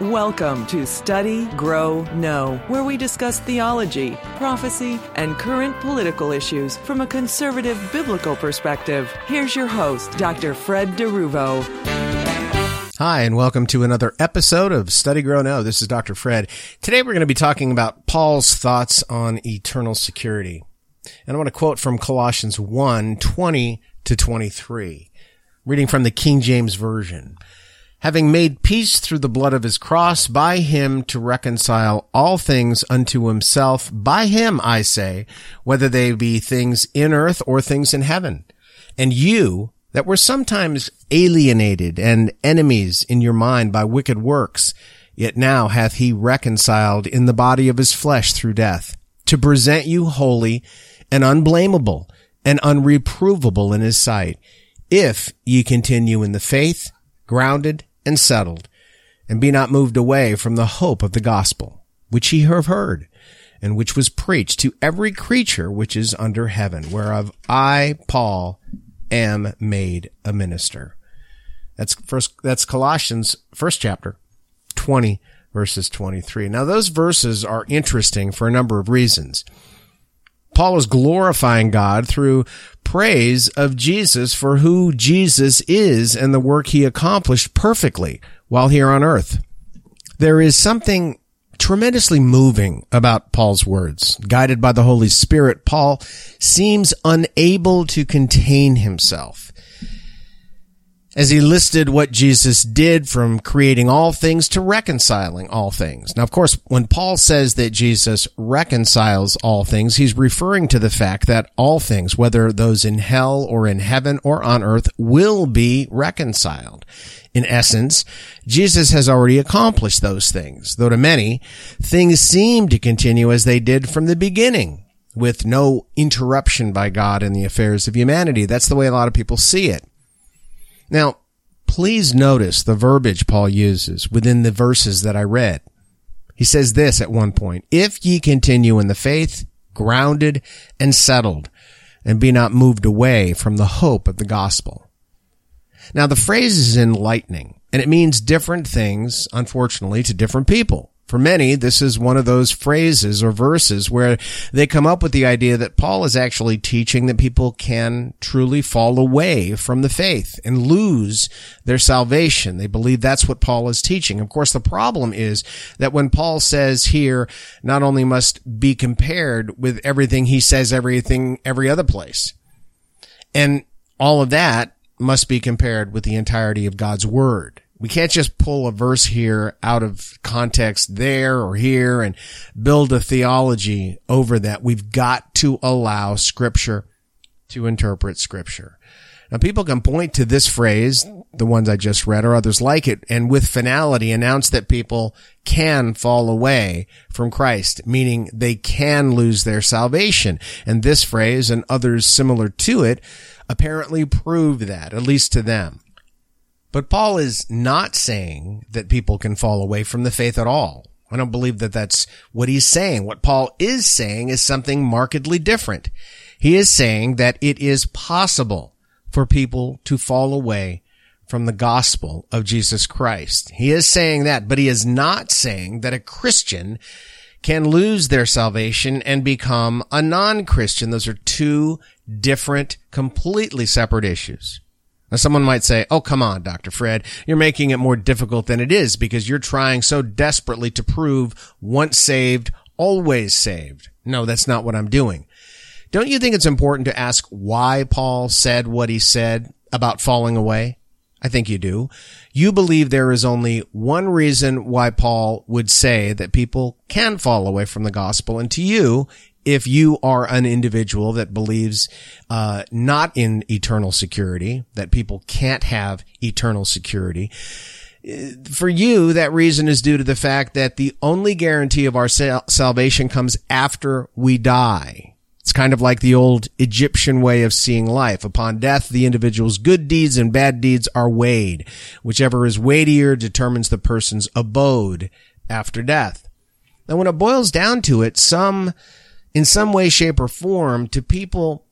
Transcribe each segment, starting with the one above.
Welcome to Study, Grow, Know, where we discuss theology, prophecy, and current political issues from a conservative biblical perspective. Here's your host, Dr. Fred DeRuvo. Hi, and welcome to another episode of Study, Grow, Know. This is Dr. Fred. Today we're going to be talking about Paul's thoughts on eternal security. And I want to quote from Colossians 1:20-23, reading from the King James Version. Having made peace through the blood of his cross, by him to reconcile all things unto himself. By him, I say, whether they be things in earth or things in heaven. And you, that were sometimes alienated and enemies in your mind by wicked works, yet now hath he reconciled in the body of his flesh through death, to present you holy and unblameable and unreprovable in his sight, if ye continue in the faith, grounded and settled, and be not moved away from the hope of the gospel, which ye have heard, and which was preached to every creature which is under heaven, whereof I, Paul, am made a minister. That's Colossians, first chapter, 20 verses 23. Now those verses are interesting for a number of reasons. Paul is glorifying God through praise of Jesus for who Jesus is and the work he accomplished perfectly while here on earth. There is something tremendously moving about Paul's words. Guided by the Holy Spirit, Paul seems unable to contain himself as he listed what Jesus did, from creating all things to reconciling all things. Now, of course, when Paul says that Jesus reconciles all things, he's referring to the fact that all things, whether those in hell or in heaven or on earth, will be reconciled. In essence, Jesus has already accomplished those things, though to many, things seem to continue as they did from the beginning, with no interruption by God in the affairs of humanity. That's the way a lot of people see it. Now, please notice the verbiage Paul uses within the verses that I read. He says this at one point, if ye continue in the faith, grounded and settled, and be not moved away from the hope of the gospel. Now, the phrase is enlightening, and it means different things, unfortunately, to different people. For many, this is one of those phrases or verses where they come up with the idea that Paul is actually teaching that people can truly fall away from the faith and lose their salvation. They believe that's what Paul is teaching. Of course, the problem is that when Paul says here, not only must be compared with everything he says, every other place, and all of that must be compared with the entirety of God's word. We can't just pull a verse here out of context there or here and build a theology over that. We've got to allow Scripture to interpret Scripture. Now, people can point to this phrase, the ones I just read, or others like it, and with finality announce that people can fall away from Christ, meaning they can lose their salvation. And this phrase and others similar to it apparently prove that, at least to them. But Paul is not saying that people can fall away from the faith at all. I don't believe that that's what he's saying. What Paul is saying is something markedly different. He is saying that it is possible for people to fall away from the gospel of Jesus Christ. He is saying that, but he is not saying that a Christian can lose their salvation and become a non-Christian. Those are two different, completely separate issues. Now, someone might say, oh, come on, Dr. Fred, you're making it more difficult than it is because you're trying so desperately to prove once saved, always saved. No, that's not what I'm doing. Don't you think it's important to ask why Paul said what he said about falling away? I think you do. You believe there is only one reason why Paul would say that people can fall away from the gospel, and to you, if you are an individual that believes not in eternal security, that people can't have eternal security, for you, that reason is due to the fact that the only guarantee of our salvation comes after we die. It's kind of like the old Egyptian way of seeing life. Upon death, the individual's good deeds and bad deeds are weighed. Whichever is weightier determines the person's abode after death. Now, when it boils down to it, in some way, shape, or form, to people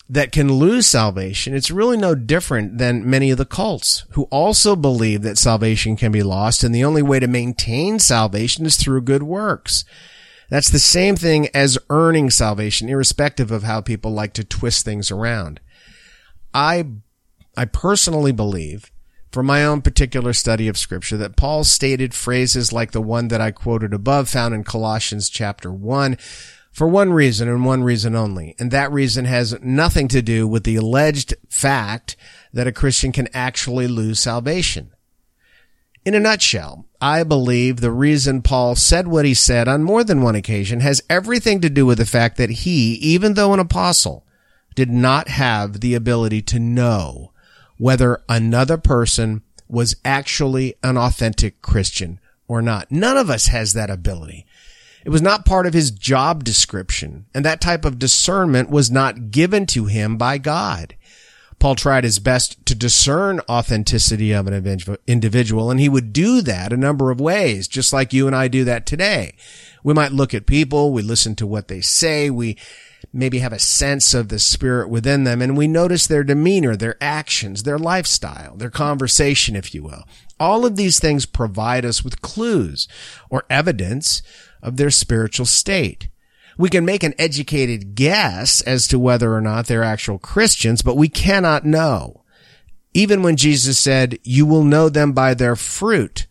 that can lose salvation, it's really no different than many of the cults who also believe that salvation can be lost, and the only way to maintain salvation is through good works. That's the same thing as earning salvation, irrespective of how people like to twist things around. I personally believe, from my own particular study of Scripture, that Paul stated phrases like the one that I quoted above, found in Colossians chapter 1, for one reason and one reason only. And that reason has nothing to do with the alleged fact that a Christian can actually lose salvation. In a nutshell, I believe the reason Paul said what he said on more than one occasion has everything to do with the fact that he, even though an apostle, did not have the ability to know whether another person was actually an authentic Christian or not. None of us has that ability. It was not part of his job description, and that type of discernment was not given to him by God. Paul tried his best to discern authenticity of an individual, and he would do that a number of ways, just like you and I do that today. We might look at people, we listen to what they say, we maybe have a sense of the spirit within them, and we notice their demeanor, their actions, their lifestyle, their conversation, if you will. All of these things provide us with clues or evidence of their spiritual state. We can make an educated guess as to whether or not they're actual Christians, but we cannot know. Even when Jesus said, "You will know them by their fruit,"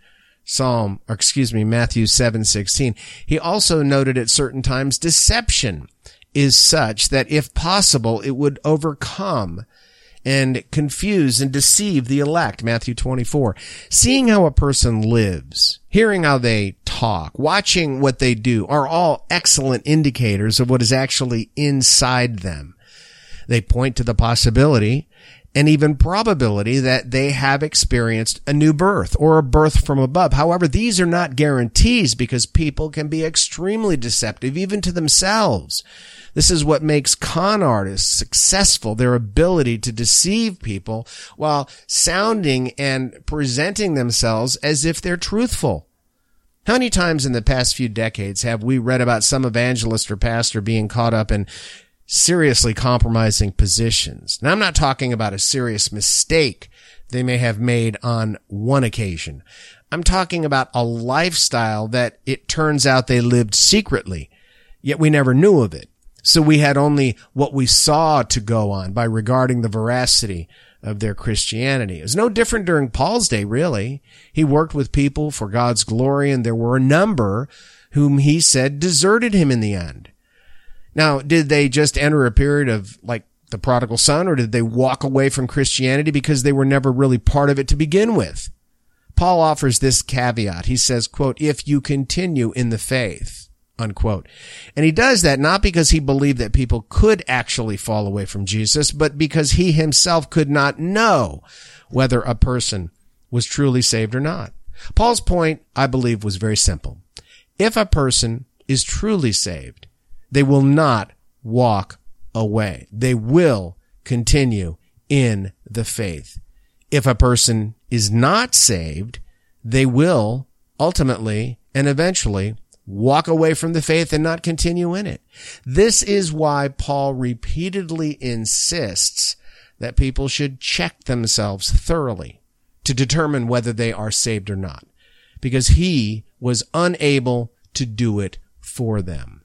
Matthew 7:16, he also noted at certain times deception is such that if possible, it would overcome and confuse and deceive the elect, Matthew 24. Seeing how a person lives, hearing how they talk, watching what they do are all excellent indicators of what is actually inside them. They point to the possibility and even probability that they have experienced a new birth or a birth from above. However, these are not guarantees because people can be extremely deceptive even to themselves. This is what makes con artists successful, their ability to deceive people while sounding and presenting themselves as if they're truthful. How many times in the past few decades have we read about some evangelist or pastor being caught up in seriously compromising positions? Now, I'm not talking about a serious mistake they may have made on one occasion. I'm talking about a lifestyle that it turns out they lived secretly, yet we never knew of it. So we had only what we saw to go on by regarding the veracity of their Christianity. It was no different during Paul's day, really. He worked with people for God's glory, and there were a number whom he said deserted him in the end. Now, did they just enter a period of like the prodigal son, or did they walk away from Christianity because they were never really part of it to begin with? Paul offers this caveat. He says, quote, "if you continue in the faith," unquote. And he does that not because he believed that people could actually fall away from Jesus, but because he himself could not know whether a person was truly saved or not. Paul's point, I believe, was very simple. If a person is truly saved, they will not walk away. They will continue in the faith. If a person is not saved, they will ultimately and eventually walk away from the faith and not continue in it. This is why Paul repeatedly insists that people should check themselves thoroughly to determine whether they are saved or not, because he was unable to do it for them.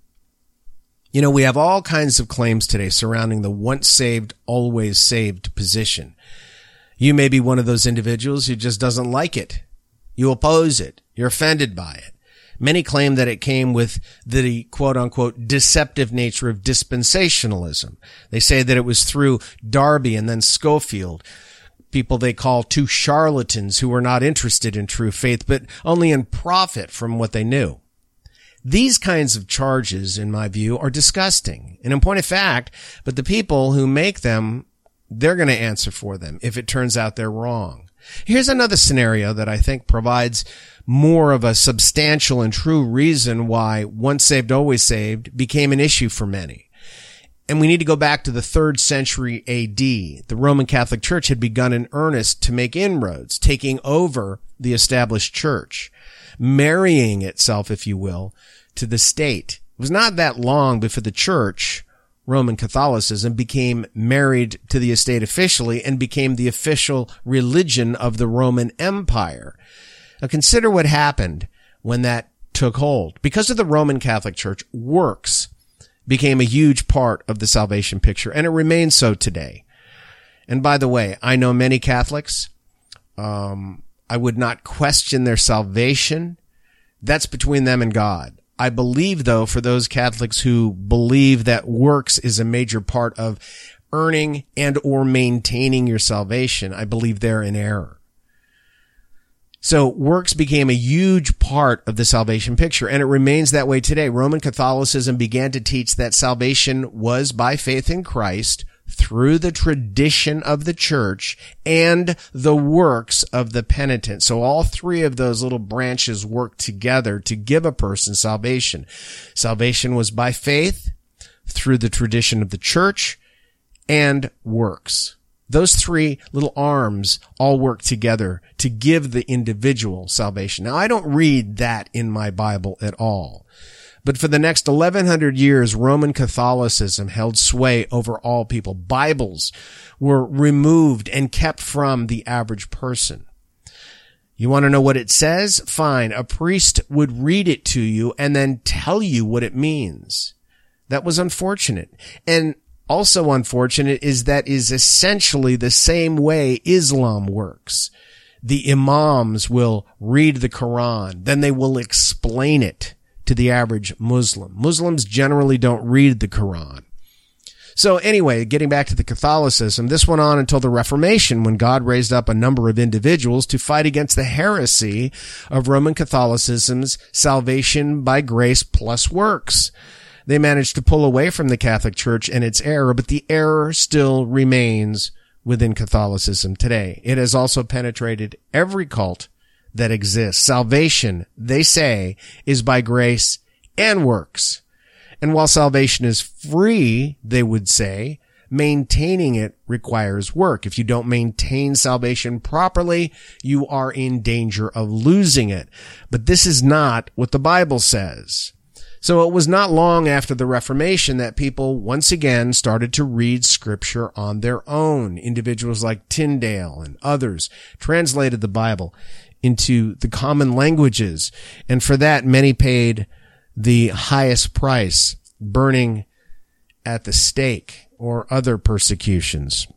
You know, we have all kinds of claims today surrounding the once saved, always saved position. You may be one of those individuals who just doesn't like it. You oppose it. You're offended by it. Many claim that it came with the quote-unquote deceptive nature of dispensationalism. They say that it was through Darby and then Schofield, people they call two charlatans who were not interested in true faith, but only in profit from what they knew. These kinds of charges, in my view, are disgusting. And in point of fact, but the people who make them, they're going to answer for them if it turns out they're wrong. Here's another scenario that I think provides more of a substantial and true reason why once saved, always saved became an issue for many. And we need to go back to the 3rd century AD. The Roman Catholic Church had begun in earnest to make inroads, taking over the established church, marrying itself, if you will, to the state. It was not that long before the church Roman Catholicism, became married to the estate officially and became the official religion of the Roman Empire. Now consider what happened when that took hold. Because of the Roman Catholic Church, works became a huge part of the salvation picture, and it remains so today. And by the way, I know many Catholics. I would not question their salvation. That's between them and God. I believe, though, for those Catholics who believe that works is a major part of earning and or maintaining your salvation, I believe they're in error. So works became a huge part of the salvation picture, and it remains that way today. Roman Catholicism began to teach that salvation was by faith in Christ through the tradition of the church and the works of the penitent. So all three of those little branches work together to give a person salvation. Salvation was by faith through the tradition of the church and works. Those three little arms all work together to give the individual salvation. Now, I don't read that in my Bible at all. But for the next 1100 years, Roman Catholicism held sway over all people. Bibles were removed and kept from the average person. You want to know what it says? Fine. A priest would read it to you and then tell you what it means. That was unfortunate. And also unfortunate is that is essentially the same way Islam works. The imams will read the Quran, then they will explain it to the average Muslim. Muslims generally don't read the Quran. So anyway, getting back to the Catholicism, this went on until the Reformation, when God raised up a number of individuals to fight against the heresy of Roman Catholicism's salvation by grace plus works. They managed to pull away from the Catholic Church and its error, but the error still remains within Catholicism today. It has also penetrated every cult that exists. Salvation, they say, is by grace and works. And while salvation is free, they would say, maintaining it requires work. If you don't maintain salvation properly, you are in danger of losing it. But this is not what the Bible says. So it was not long after the Reformation that people once again started to read Scripture on their own. Individuals like Tyndale and others translated the Bible into the common languages, and for that many paid the highest price, burning at the stake or other persecutions.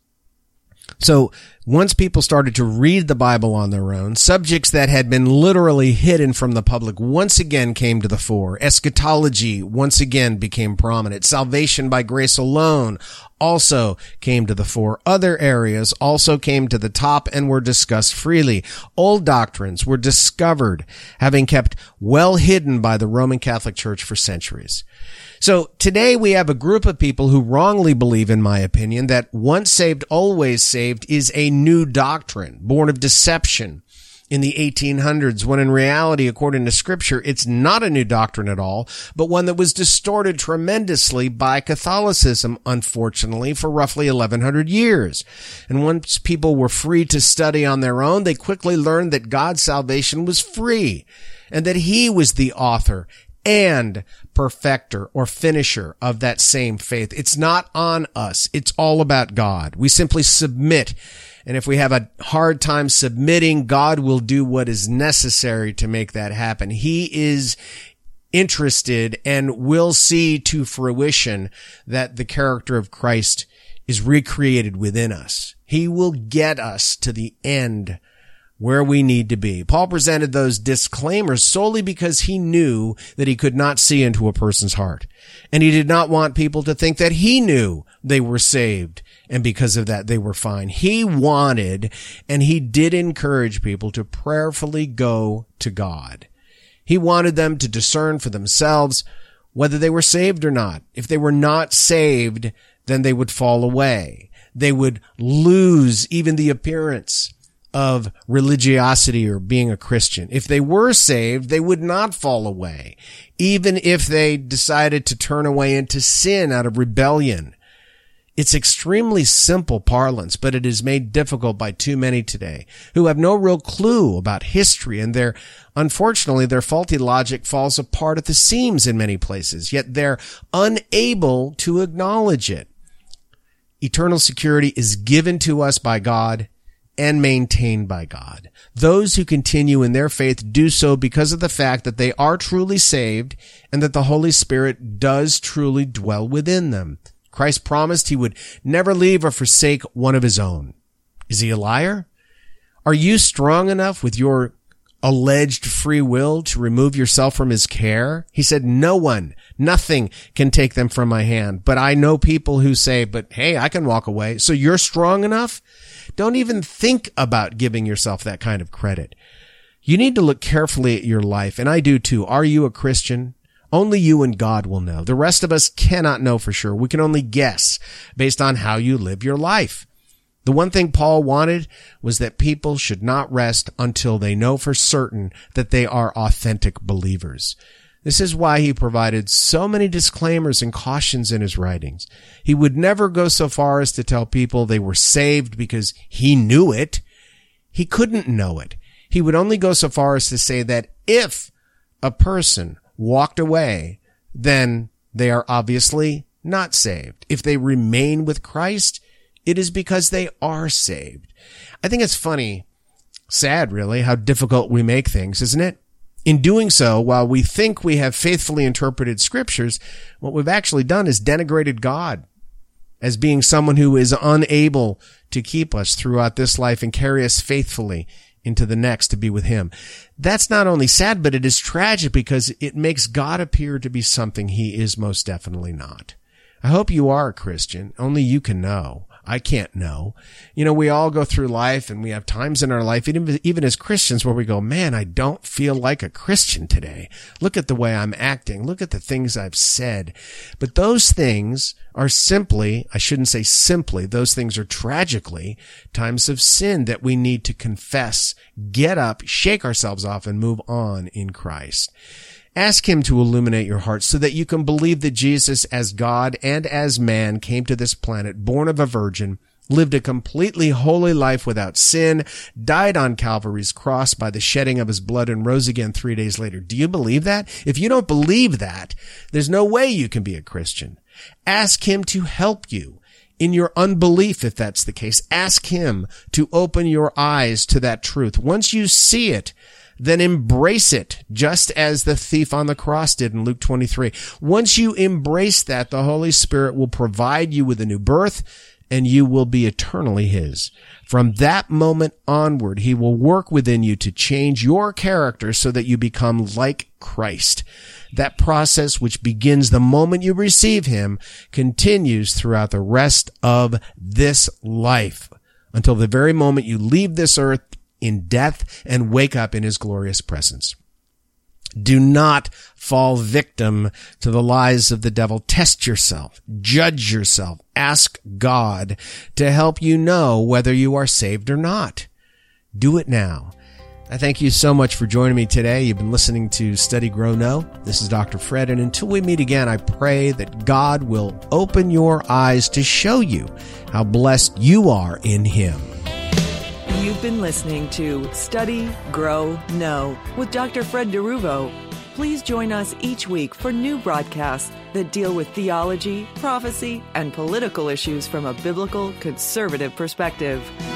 So once people started to read the Bible on their own, subjects that had been literally hidden from the public once again came to the fore. Eschatology once again became prominent. Salvation by grace alone also came to the fore. Other areas also came to the top and were discussed freely. Old doctrines were discovered, having kept well hidden by the Roman Catholic Church for centuries. So today we have a group of people who wrongly believe, in my opinion, that once saved, always saved is a new doctrine born of deception in the 1800s, when in reality, according to Scripture, it's not a new doctrine at all, but one that was distorted tremendously by Catholicism, unfortunately, for roughly 1100 years. And once people were free to study on their own, they quickly learned that God's salvation was free and that He was the author and perfecter or finisher of that same faith. It's not on us. It's all about God. We simply submit. And if we have a hard time submitting, God will do what is necessary to make that happen. He is interested and will see to fruition that the character of Christ is recreated within us. He will get us to the end where we need to be. Paul presented those disclaimers solely because he knew that he could not see into a person's heart. And he did not want people to think that he knew they were saved, and because of that they were fine. He wanted, and he did encourage people to prayerfully go to God. He wanted them to discern for themselves whether they were saved or not. If they were not saved, then they would fall away. They would lose even the appearance of religiosity or being a Christian. If they were saved, they would not fall away, even if they decided to turn away into sin out of rebellion. It's extremely simple parlance, but it is made difficult by too many today who have no real clue about history, and unfortunately, their faulty logic falls apart at the seams in many places, yet they're unable to acknowledge it. Eternal security is given to us by God and maintained by God. Those who continue in their faith do so because of the fact that they are truly saved and that the Holy Spirit does truly dwell within them. Christ promised he would never leave or forsake one of his own. Is he a liar? Are you strong enough with your alleged free will to remove yourself from his care? He said, nothing can take them from my hand. But I know people who say, but hey, I can walk away. So you're strong enough? Don't even think about giving yourself that kind of credit. You need to look carefully at your life, and I do too. Are you a Christian? Only you and God will know. The rest of us cannot know for sure. We can only guess based on how you live your life. The one thing Paul wanted was that people should not rest until they know for certain that they are authentic believers. This is why he provided so many disclaimers and cautions in his writings. He would never go so far as to tell people they were saved because he knew it. He couldn't know it. He would only go so far as to say that if a person walked away, then they are obviously not saved. If they remain with Christ, it is because they are saved. I think it's funny, sad really, how difficult we make things, isn't it? In doing so, while we think we have faithfully interpreted scriptures, what we've actually done is denigrated God as being someone who is unable to keep us throughout this life and carry us faithfully into the next to be with him. That's not only sad, but it is tragic because it makes God appear to be something he is most definitely not. I hope you are a Christian. Only you can know. I can't know. You know, we all go through life and we have times in our life, even as Christians, where we go, man, I don't feel like a Christian today. Look at the way I'm acting. Look at the things I've said. But those things are simply, I shouldn't say simply, those things are tragically times of sin that we need to confess, get up, shake ourselves off, and move on in Christ. Ask him to illuminate your heart so that you can believe that Jesus as God and as man came to this planet, born of a virgin, lived a completely holy life without sin, died on Calvary's cross by the shedding of his blood, and rose again 3 days later. Do you believe that? If you don't believe that, there's no way you can be a Christian. Ask him to help you in your unbelief, if that's the case. Ask him to open your eyes to that truth. Once you see it, then embrace it, just as the thief on the cross did in Luke 23. Once you embrace that, the Holy Spirit will provide you with a new birth, and you will be eternally his. From that moment onward, he will work within you to change your character so that you become like Christ. That process, which begins the moment you receive him, continues throughout the rest of this life, until the very moment you leave this earth in death and wake up in his glorious presence. Do not fall victim to the lies of the devil. Test yourself. Judge yourself. Ask God to help you know whether you are saved or not. Do it now. I thank you so much for joining me today. You've been listening to Study, Grow, Know. This is Dr. Fred, and until we meet again, I pray that God will open your eyes to show you how blessed you are in him. You've been listening to Study, Grow, Know with Dr. Fred DeRuvo. Please join us each week for new broadcasts that deal with theology, prophecy, and political issues from a biblical, conservative perspective.